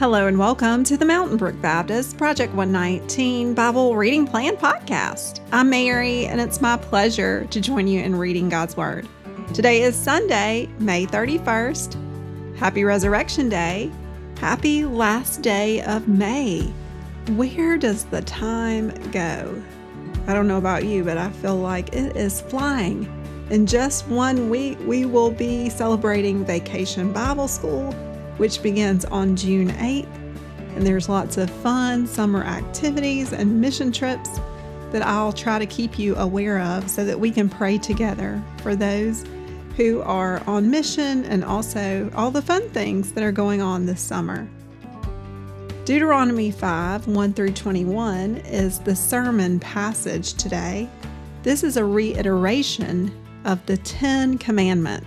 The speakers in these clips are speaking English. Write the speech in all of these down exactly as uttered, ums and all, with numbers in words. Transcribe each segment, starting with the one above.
Hello and welcome to the Mountain Brook Baptist Project one nineteen Bible Reading Plan Podcast. I'm Mary, and it's my pleasure to join you in reading God's Word. Today is Sunday, May thirty-first. Happy Resurrection Day. Happy last day of May. Where does the time go? I don't know about you, but I feel like it is flying. In just one week, we will be celebrating Vacation Bible School, which begins on June eighth, and there's lots of fun summer activities and mission trips that I'll try to keep you aware of so that we can pray together for those who are on mission and also all the fun things that are going on this summer. Deuteronomy five, one through twenty-one is the sermon passage today. This is a reiteration of the Ten Commandments.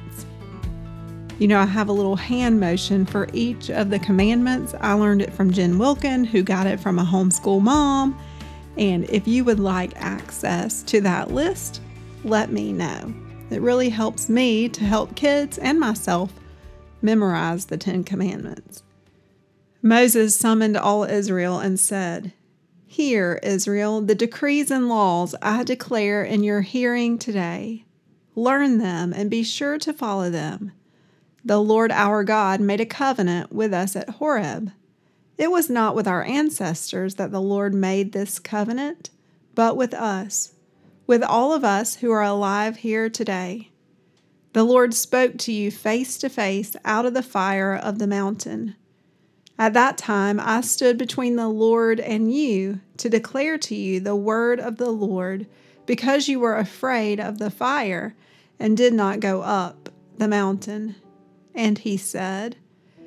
You know, I have a little hand motion for each of the commandments. I learned it from Jen Wilkin, who got it from a homeschool mom. And if you would like access to that list, let me know. It really helps me to help kids and myself memorize the Ten Commandments. Moses summoned all Israel and said, "Hear, Israel, the decrees and laws I declare in your hearing today. Learn them and be sure to follow them. The Lord our God made a covenant with us at Horeb. It was not with our ancestors that the Lord made this covenant, but with us, with all of us who are alive here today. The Lord spoke to you face to face out of the fire of the mountain. At that time I stood between the Lord and you to declare to you the word of the Lord, because you were afraid of the fire and did not go up the mountain. And he said,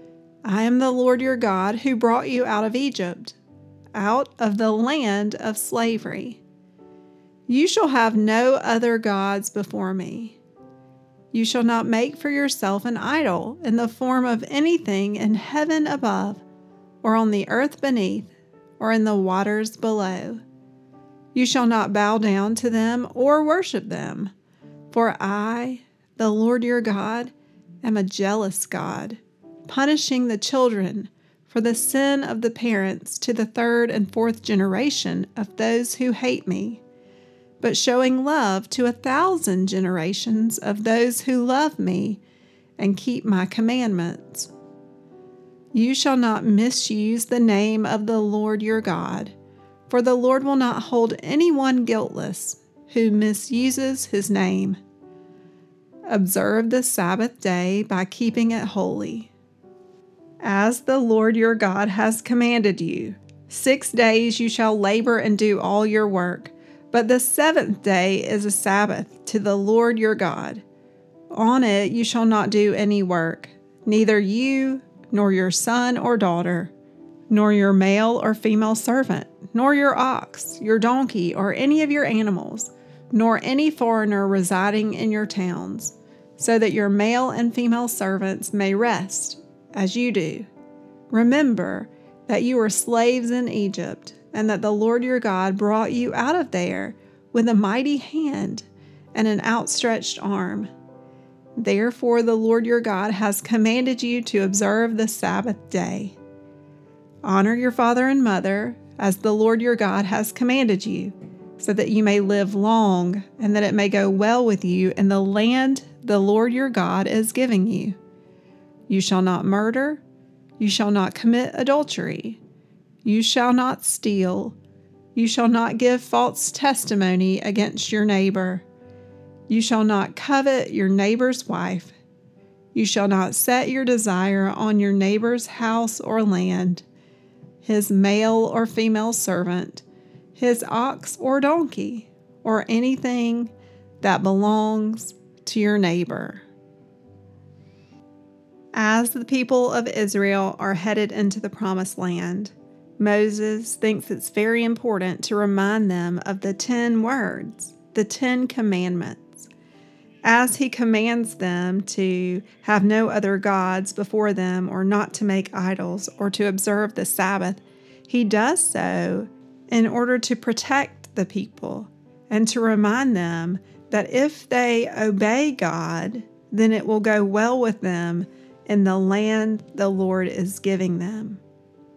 I am the Lord your God who brought you out of Egypt, out of the land of slavery. You shall have no other gods before me. You shall not make for yourself an idol in the form of anything in heaven above, or on the earth beneath, or in the waters below. You shall not bow down to them or worship them, for I, the Lord your God, am a jealous God, punishing the children for the sin of the parents to the third and fourth generation of those who hate me, but showing love to a thousand generations of those who love me and keep my commandments. You shall not misuse the name of the Lord your God, for the Lord will not hold anyone guiltless who misuses his name. Observe the Sabbath day by keeping it holy. As the Lord your God has commanded you, six days you shall labor and do all your work, but the seventh day is a Sabbath to the Lord your God. On it you shall not do any work, neither you, nor your son or daughter, nor your male or female servant, nor your ox, your donkey, or any of your animals, nor any foreigner residing in your towns, so that your male and female servants may rest, as you do. Remember that you were slaves in Egypt, and that the Lord your God brought you out of there with a mighty hand and an outstretched arm. Therefore the Lord your God has commanded you to observe the Sabbath day. Honor your father and mother, as the Lord your God has commanded you, so that you may live long and that it may go well with you in the land the Lord your God is giving you. You shall not murder. You shall not commit adultery. You shall not steal. You shall not give false testimony against your neighbor. You shall not covet your neighbor's wife. You shall not set your desire on your neighbor's house or land, his male or female servant, his ox or donkey, or anything that belongs to your neighbor. As the people of Israel are headed into the promised land, Moses thinks it's very important to remind them of the ten words, the Ten Commandments. As he commands them to have no other gods before them, or not to make idols, or to observe the Sabbath, he does so in order to protect the people and to remind them that if they obey God, then it will go well with them in the land the Lord is giving them.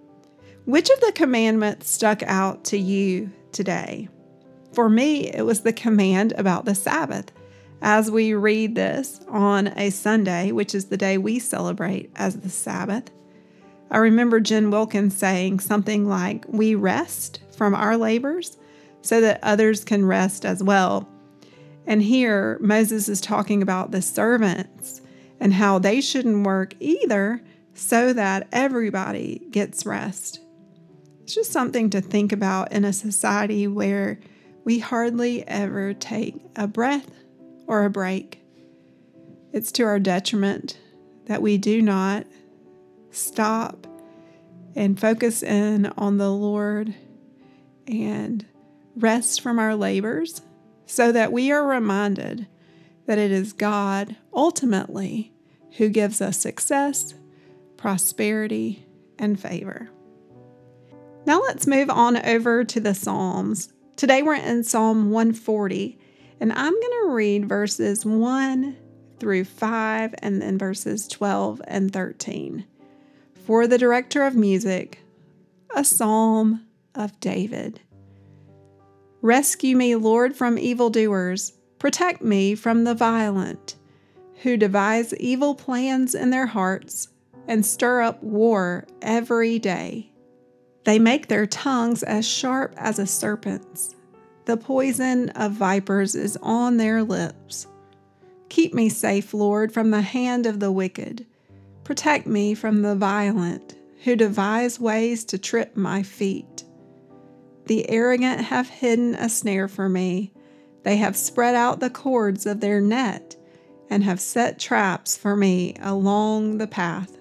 Which of the commandments stuck out to you today? For me, it was the command about the Sabbath. As we read this on a Sunday, which is the day we celebrate as the Sabbath, I remember Jen Wilkins saying something like, we rest from our labors so that others can rest as well. And here, Moses is talking about the servants and how they shouldn't work either so that everybody gets rest. It's just something to think about in a society where we hardly ever take a breath or a break. It's to our detriment that we do not stop and focus in on the Lord and rest from our labors so that we are reminded that it is God ultimately who gives us success, prosperity, and favor. Now let's move on over to the Psalms. Today we're in Psalm one forty, and I'm going to read verses one through five and then verses twelve and thirteen. For the director of music, a psalm of David. Rescue me, Lord, from evildoers. Protect me from the violent, who devise evil plans in their hearts and stir up war every day. They make their tongues as sharp as a serpent's. The poison of vipers is on their lips. Keep me safe, Lord, from the hand of the wicked. Protect me from the violent, who devise ways to trip my feet. The arrogant have hidden a snare for me. They have spread out the cords of their net and have set traps for me along the path.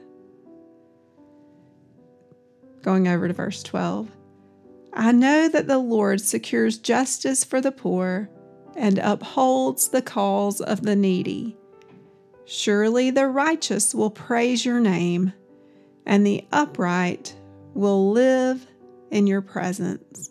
Going over to verse twelve. I know that the Lord secures justice for the poor and upholds the cause of the needy. Surely the righteous will praise your name, and the upright will live in your presence.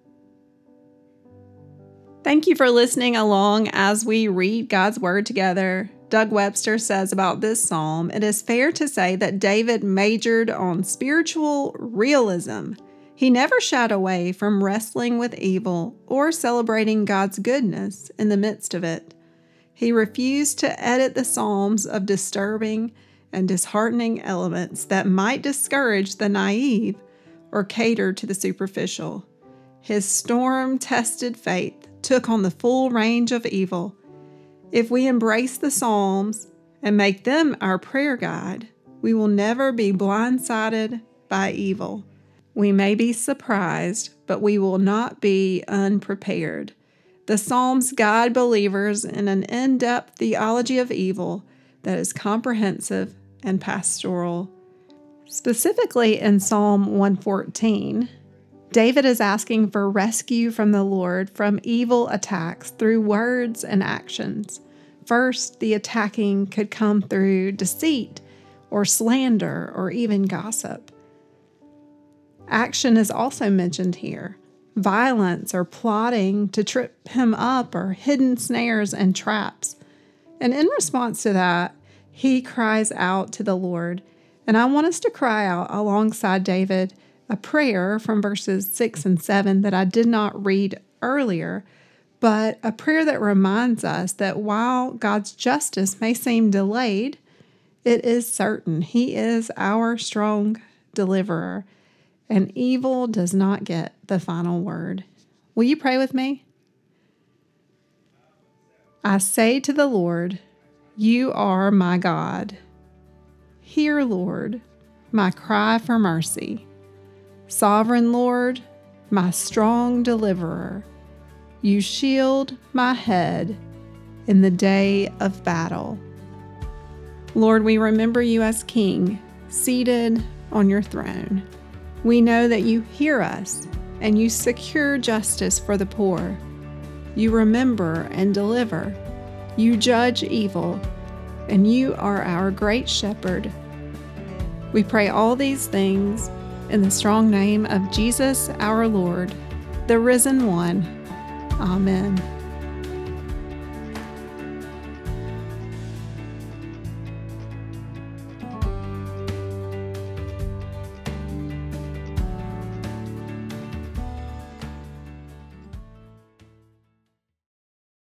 Thank you for listening along as we read God's Word together. Doug Webster says about this psalm, it is fair to say that David majored on spiritual realism. He never shied away from wrestling with evil or celebrating God's goodness in the midst of it. He refused to edit the Psalms of disturbing and disheartening elements that might discourage the naive or cater to the superficial. His storm-tested faith took on the full range of evil. If we embrace the Psalms and make them our prayer guide, we will never be blindsided by evil. We may be surprised, but we will not be unprepared. The Psalms guide believers in an in-depth theology of evil that is comprehensive and pastoral. Specifically in Psalm one fourteen, David is asking for rescue from the Lord from evil attacks through words and actions. First, the attacking could come through deceit or slander or even gossip. Action is also mentioned here. Violence or plotting to trip him up or hidden snares and traps. And in response to that, he cries out to the Lord. And I want us to cry out alongside David a prayer from verses six and seven that I did not read earlier, but a prayer that reminds us that while God's justice may seem delayed, it is certain He is our strong deliverer, and evil does not get the final word. Will you pray with me? I say to the Lord, you are my God. Hear, Lord, my cry for mercy. Sovereign Lord, my strong deliverer, you shield my head in the day of battle. Lord, we remember you as King, seated on your throne. We know that you hear us and you secure justice for the poor. You remember and deliver. You judge evil, and you are our great shepherd. We pray all these things in the strong name of Jesus our Lord, the risen one. Amen.